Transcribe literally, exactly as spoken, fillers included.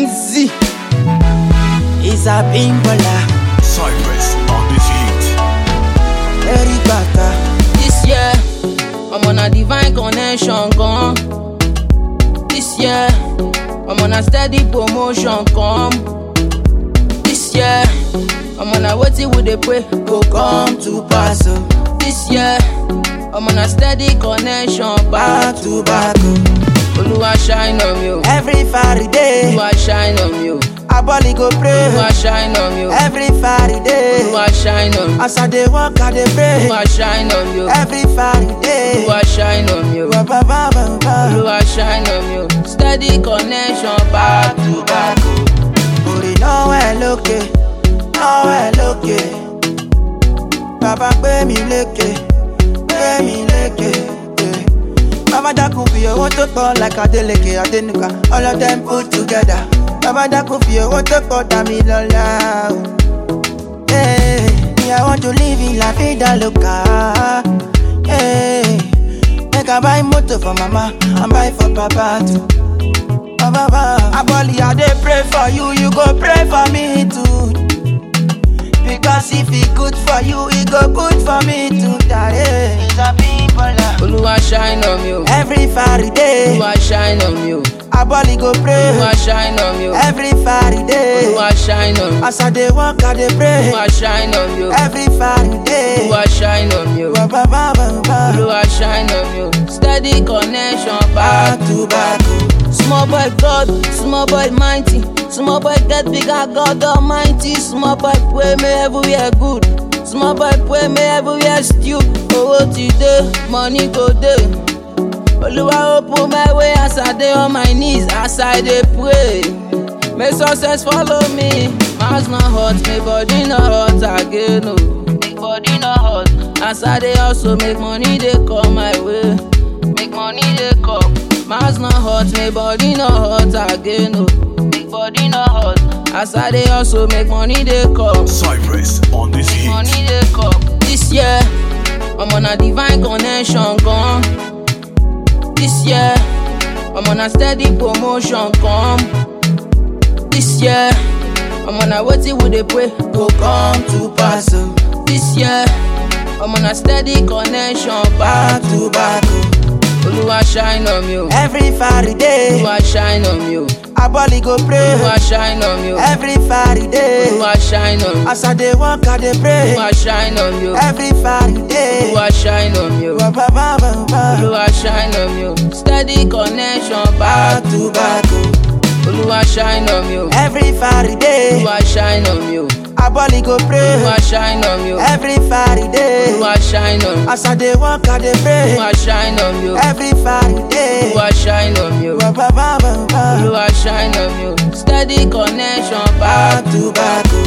Easy. It's a bimbola. Cypress on this heat. Eric Bata. This year, I'm on a divine connection, come. This year, I'm on a steady promotion, come. This year, I'm on a waiting with the pray, Go come to pass. oh. This year, I'm on a steady connection, Back back to back. oh. Oluwa shine on you, Every Friday. Oluwa shine on you, I body go pray. Oluwa shine on you, Every Friday. Oluwa shine on you, As I dey walk, I dey pray. Oluwa shine on you, Every Friday. Oluwa shine on you, Ba ba ba ba ba. Oluwa shine on you, steady connection, back to back. Orí náà ẹ̀ lókè, náà ẹ̀ lókè. Bàbá gbé mi lékè, gbé mi lékè. yeah. Bàbá dákun fi owó tó pọ̀ like Adeleke Adenuga. All of them put together. Bàbá dákun fi owó tó pọ̀ dá mi lọ́lá. o. Yeah, me, I want to live in la vida loca. Yeah, make I buy motor for mama and buy for papa too. Aboli, I dey pray for you, you go pray for me too. Because if it good for you, it go good for me too. That is a bimbola. Oluwa shine on you, Every Friday, Oluwa shine on you, Aboli go pray. Oluwa shine on you, Every Friday, Oluwa shine on you, as I dey walk, I dey pray. Oluwa shine on you, Every Friday, Oluwa shine on you, ba ba ba ba ba. Oluwa shine on you, steady connection, Back back to back. Small boy God, small boy mighty. Small boy get bigger, God Almighty. Small boy pray me everywhere good. Small boy pray me everywhere stew. Oh, today, money go day. Oluwa open my way as I dey on my knees, as I dey pray. May success follow me. Mouth not hot, my body not hot again. No, my body not hot. As I dey also make money, they come my way. Make money they come. Mouth not hot, my body not hot again. No, make body not hot. As I dey also make money they come. Cypress on this heat. Money they come. This year, I'm on a divine connection, come. This year, I'm on a steady promotion, come. This year, I'm on a waiting with the pray, Go come to pass. oh. This year, I'm on a steady connection, Back back to back. oh. Oluwa shine on you, Every Friday, Oluwa shine on you, Aboli go pray. Oluwa shine on you, Every Friday, Oluwa shine on you, as I dey walk, I dey pray. Oluwa shine on you, Every Friday, Oluwa shine on you, ba ba ba ba ba. Oluwa shine on you, steady connection, Back back to back. oh. Oluwa shine on you, Every Friday, Oluwa shine on you, Aboli go pray. Oluwa shine on you, Every Friday, Oluwa shine on you, as I dey walk, I dey pray. Oluwa shine on you, Every Friday, Oluwa shine on you, ba ba ba ba ba. Oluwa shine on you, steady connection, Back back to back. oh.